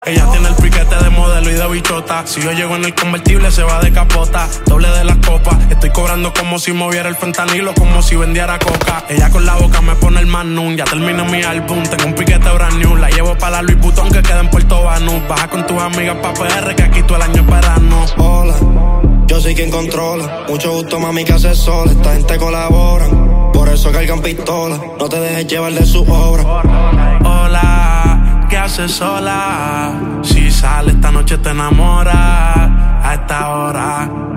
Ella tiene el piquete de modelo y de bichota. Si yo llego en el convertible se va de capota. Doble de las copas. Estoy cobrando como si moviera el fentanilo, como si vendiera coca. Ella con la boca me pone el magnum. Ya termino mi álbum, tengo un piquete brand new. La llevo para la Louis Vuitton que queda en Puerto Banús. Baja con tus amigas pa' PR que aquí todo el año es verano. Hola, yo soy quien controla. Mucho gusto, mami, que haces sola. Esta gente colabora, por eso cargan pistola. No te dejes llevar de su obra. Hola, ¿qué haces sola? Si sale esta noche te enamoras. A esta hora